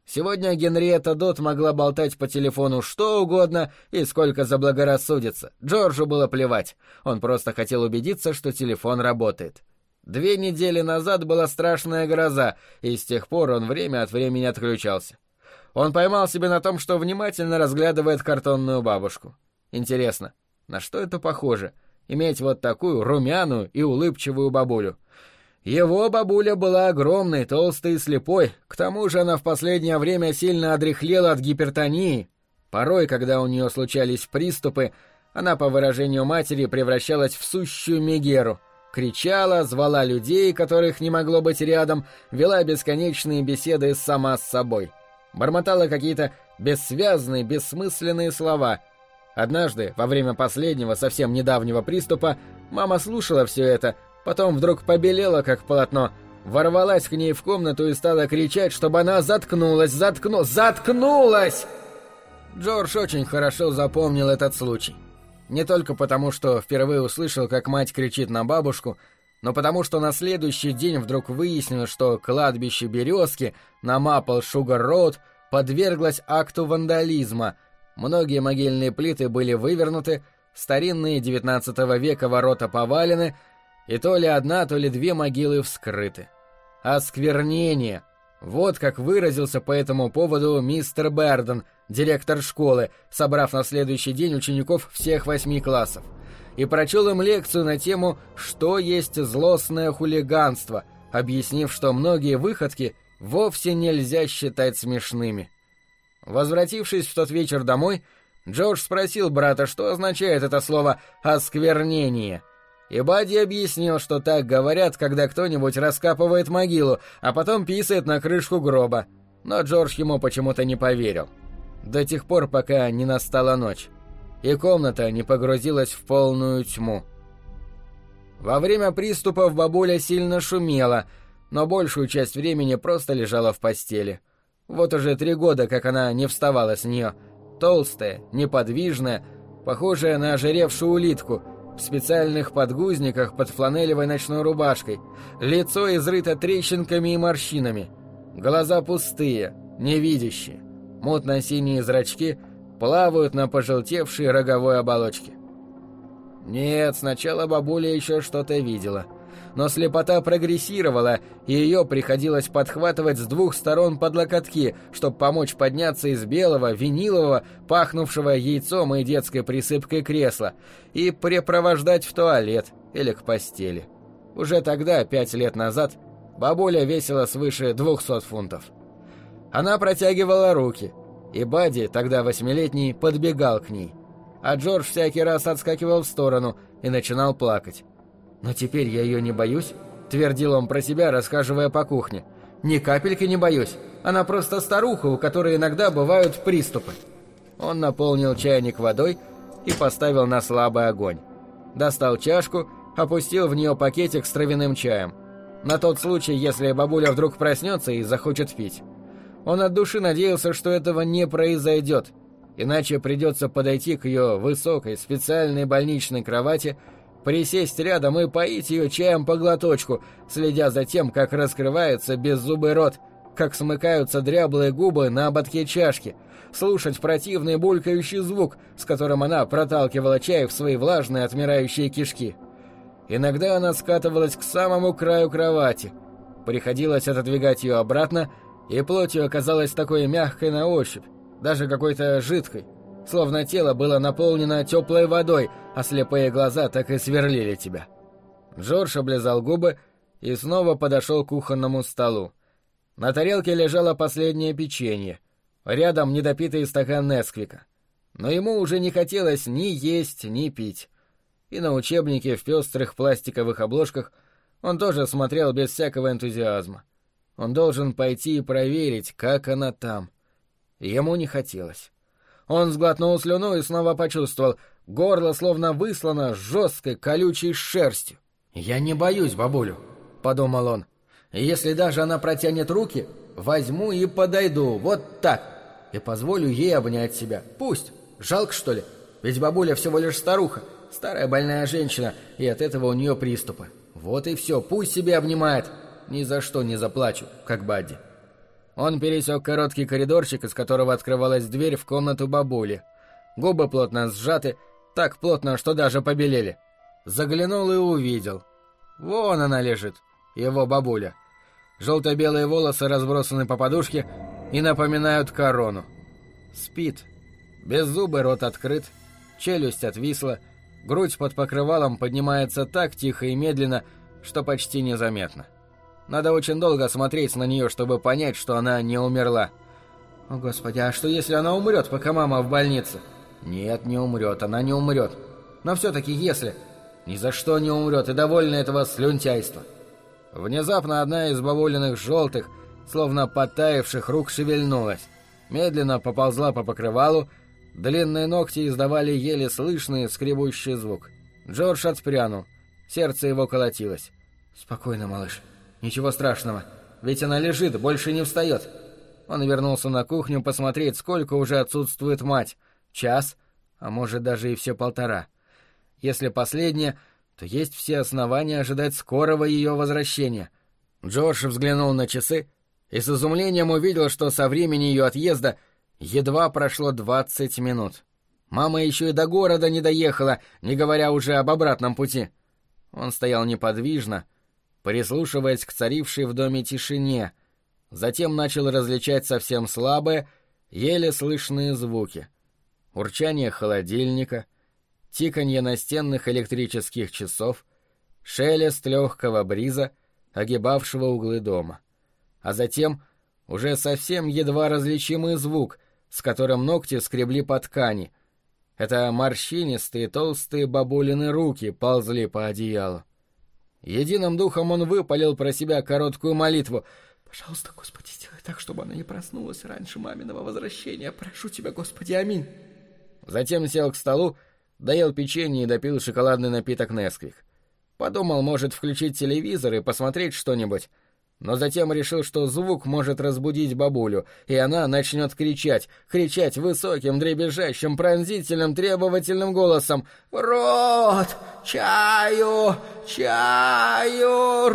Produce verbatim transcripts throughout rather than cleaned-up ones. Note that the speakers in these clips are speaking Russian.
Сегодня Генриетта Дот могла болтать по телефону что угодно и сколько заблагорассудится. Джорджу было плевать. Он просто хотел убедиться, что телефон работает. Две недели назад была страшная гроза, и с тех пор он время от времени отключался. Он поймал себя на том, что внимательно разглядывает картонную бабушку. Интересно, на что это похоже? Иметь вот такую румяную и улыбчивую бабулю. Его бабуля была огромной, толстой и слепой, к тому же она в последнее время сильно одряхлела от гипертонии. Порой, когда у нее случались приступы, она, по выражению матери, превращалась в сущую мегеру. Кричала, звала людей, которых не могло быть рядом, вела бесконечные беседы сама с собой. Бормотала какие-то бессвязные, бессмысленные слова. Однажды, во время последнего, совсем недавнего приступа, мама слушала все это, потом вдруг побелела, как полотно, ворвалась к ней в комнату и стала кричать, чтобы она заткнулась, заткну... заткнулась! Джордж очень хорошо запомнил этот случай. Не только потому, что впервые услышал, как мать кричит на бабушку, но потому, что на следующий день вдруг выяснилось, что кладбище Березки на Мапл-Шугар-Роуд подверглось акту вандализма. Многие могильные плиты были вывернуты, старинные девятнадцатого века ворота повалены, и то ли одна, то ли две могилы вскрыты. Осквернение! Вот как выразился по этому поводу мистер Берден, директор школы, собрав на следующий день учеников всех восьми классов, и прочел им лекцию на тему «Что есть злостное хулиганство», объяснив, что многие выходки вовсе нельзя считать смешными. Возвратившись в тот вечер домой, Джордж спросил брата, что означает это слово «осквернение». И Бадди объяснил, что так говорят, когда кто-нибудь раскапывает могилу, а потом писает на крышку гроба. Но Джордж ему почему-то не поверил. До тех пор, пока не настала ночь, и комната не погрузилась в полную тьму. Во время приступов бабуля сильно шумела, но большую часть времени просто лежала в постели. Вот уже три года, как она не вставала с нее. Толстая, неподвижная, похожая на ожиревшую улитку, в специальных подгузниках под фланелевой ночной рубашкой, лицо изрыто трещинками и морщинами, глаза пустые, невидящие, мутно-синие зрачки плавают на пожелтевшей роговой оболочке. Нет, сначала бабуля еще что-то видела, но слепота прогрессировала, и ее приходилось подхватывать с двух сторон под локотки, чтобы помочь подняться из белого, винилового, пахнувшего яйцом и детской присыпкой кресла, и препровождать в туалет или к постели. Уже тогда, пять лет назад, бабуля весила свыше двухсот фунтов. Она протягивала руки, и Бадди, тогда восьмилетний, подбегал к ней, а Джордж всякий раз отскакивал в сторону и начинал плакать. «Но теперь я ее не боюсь», — твердил он про себя, расхаживая по кухне. «Ни капельки не боюсь. Она просто старуха, у которой иногда бывают приступы». Он наполнил чайник водой и поставил на слабый огонь. Достал чашку, опустил в нее пакетик с травяным чаем. На тот случай, если бабуля вдруг проснется и захочет пить. Он от души надеялся, что этого не произойдет, иначе придется подойти к ее высокой специальной больничной кровати, присесть рядом и поить ее чаем по глоточку, следя за тем, как раскрывается беззубый рот, как смыкаются дряблые губы на ободке чашки, слушать противный булькающий звук, с которым она проталкивала чай в свои влажные отмирающие кишки. Иногда она скатывалась к самому краю кровати. Приходилось отодвигать ее обратно, и плоть ее оказалась такой мягкой на ощупь, даже какой-то жидкой, словно тело было наполнено теплой водой, а слепые глаза так и сверлили тебя. Джордж облизал губы и снова подошел к кухонному столу. На тарелке лежало последнее печенье, рядом недопитый стакан Несквика. Но ему уже не хотелось ни есть, ни пить. И на учебнике в пестрых пластиковых обложках он тоже смотрел без всякого энтузиазма. Он должен пойти и проверить, как она там. Ему не хотелось. Он сглотнул слюну и снова почувствовал, горло словно выслано жесткой колючей шерстью. «Я не боюсь бабулю», — подумал он. «Если даже она протянет руки, возьму и подойду, вот так, и позволю ей обнять себя. Пусть. Жалко, что ли? Ведь бабуля всего лишь старуха, старая больная женщина, и от этого у нее приступы. Вот и все, пусть себе обнимает. Ни за что не заплачу, как Бадди». Он пересек короткий коридорчик, из которого открывалась дверь в комнату бабули. Губы плотно сжаты, так плотно, что даже побелели. Заглянул и увидел. Вон она лежит, его бабуля. Желто-белые волосы разбросаны по подушке и напоминают корону. Спит. Беззубый рот открыт, челюсть отвисла, грудь под покрывалом поднимается так тихо и медленно, что почти незаметно. Надо очень долго смотреть на нее, чтобы понять, что она не умерла. О, Господи, а что если она умрет, пока мама в больнице? Нет, не умрет, она не умрет. Но все-таки если... Ни за что не умрет, и довольна этого слюнтяйства. Внезапно одна из бабулиных желтых, словно потаявших рук шевельнулась. Медленно поползла по покрывалу, длинные ногти издавали еле слышный скребущий звук. Джордж отпрянул, сердце его колотилось. «Спокойно, малыш, ничего страшного, ведь она лежит, больше не встает». Он вернулся на кухню посмотреть, сколько уже отсутствует мать. Час, а может даже и все полтора. Если последнее, то есть все основания ожидать скорого ее возвращения. Джордж взглянул на часы и с изумлением увидел, что со времени ее отъезда едва прошло двадцать минут. Мама еще и до города не доехала, не говоря уже об обратном пути. Он стоял неподвижно, прислушиваясь к царившей в доме тишине, затем начал различать совсем слабые, еле слышные звуки. Урчание холодильника, тиканье настенных электрических часов, шелест легкого бриза, огибавшего углы дома. А затем уже совсем едва различимый звук, с которым ногти скребли по ткани. Это морщинистые толстые бабулины руки ползли по одеялу. Единым духом он выпалил про себя короткую молитву. «Пожалуйста, Господи, сделай так, чтобы она не проснулась раньше маминого возвращения. Прошу тебя, Господи, аминь». Затем сел к столу, доел печенье и допил шоколадный напиток Несквик. Подумал, может, включить телевизор и посмотреть что-нибудь, но затем решил, что звук может разбудить бабулю, и она начнет кричать, кричать высоким, дребезжащим, пронзительным, требовательным голосом: «Рот! Чаю! Чаю!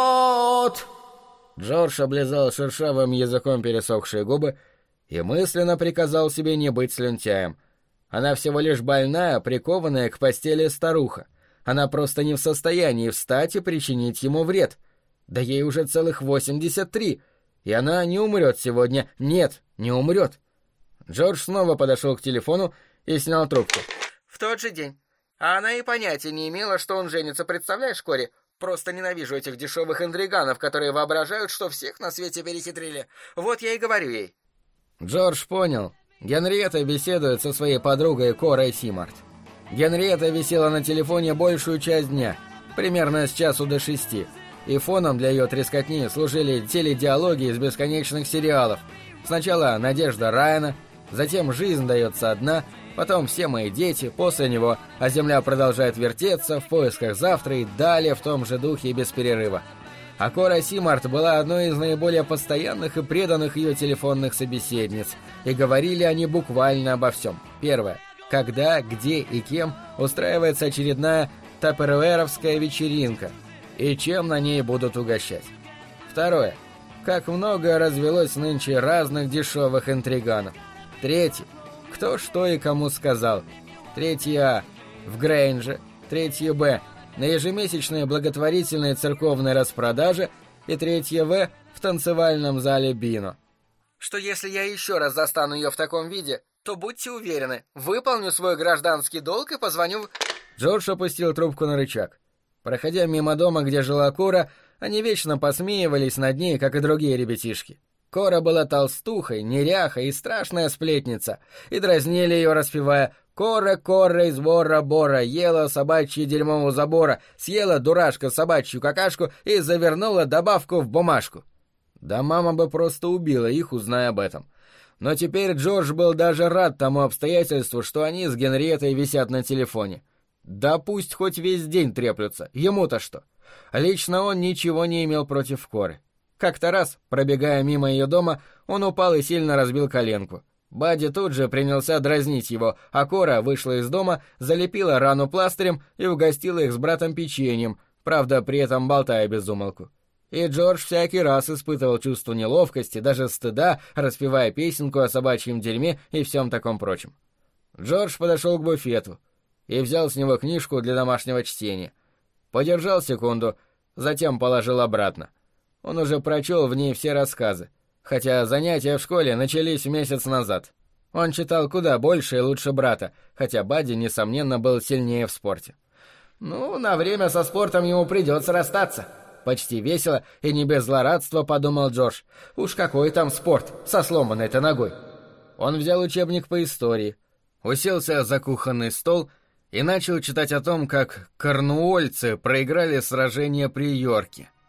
Рот!» Джордж облизал шершавым языком пересохшие губы и мысленно приказал себе не быть слюнтяем. Она всего лишь больная, прикованная к постели старуха. Она просто не в состоянии встать и причинить ему вред. Да ей уже целых восемьдесят три, и она не умрет сегодня. Нет, не умрет. Джордж снова подошел к телефону и снял трубку. В тот же день. А она и понятия не имела, что он женится, представляешь, Кори? Просто ненавижу этих дешевых интриганов, которые воображают, что всех на свете перехитрили. Вот я и говорю ей. Джордж понял. Генриетта беседует со своей подругой Корой Симарт. Генриетта висела на телефоне большую часть дня, примерно с часу до шести, и фоном для ее трескотни служили теледиалоги из бесконечных сериалов. Сначала «Надежда Райана», затем «Жизнь дается одна», потом «Все мои дети», после него «А земля продолжает вертеться», «В поисках завтра» и далее в том же духе и без перерыва. А Кора Симарт была одной из наиболее постоянных и преданных ее телефонных собеседниц, и говорили они буквально обо всем. Первое. Когда, где и кем устраивается очередная таппервэровская вечеринка, и чем на ней будут угощать. Второе. Как много развелось нынче разных дешевых интриганов. Третье. Кто что и кому сказал. Третье А. В Грейнже. Третье Б. На ежемесячной благотворительной церковной распродаже. И третье В. В танцевальном зале Бино. Что если я еще раз застану ее в таком виде, то будьте уверены, выполню свой гражданский долг и позвоню в... Джордж опустил трубку на рычаг. Проходя мимо дома, где жила Кора, они вечно посмеивались над ней, как и другие ребятишки. Кора была толстухой, неряхой и страшная сплетница, и дразнили ее, распевая «Кора, Кора из Бора-Бора, ела собачье дерьмо у забора, съела дурашка собачью какашку и завернула добавку в бумажку». Да мама бы просто убила их, узная об этом. Но теперь Джордж был даже рад тому обстоятельству, что они с Генриеттой висят на телефоне. Да пусть хоть весь день треплются, ему-то что. Лично он ничего не имел против Коры. Как-то раз, пробегая мимо ее дома, он упал и сильно разбил коленку. Бадди тут же принялся дразнить его, а Кора вышла из дома, залепила рану пластырем и угостила их с братом печеньем, правда, при этом болтая без умолку. И Джордж всякий раз испытывал чувство неловкости, даже стыда, распевая песенку о собачьем дерьме и всем таком прочем. Джордж подошел к буфету и взял с него книжку для домашнего чтения. Подержал секунду, затем положил обратно. Он уже прочел в ней все рассказы, хотя занятия в школе начались месяц назад. Он читал куда больше и лучше брата, хотя Бадди, несомненно, был сильнее в спорте. «Ну, на время со спортом ему придется расстаться», — почти весело и не без злорадства подумал Джордж. «Уж какой там спорт со сломанной-то ногой». Он взял учебник по истории, уселся за кухонный стол и начал читать о том, как корнуольцы проиграли сражение при Йорке.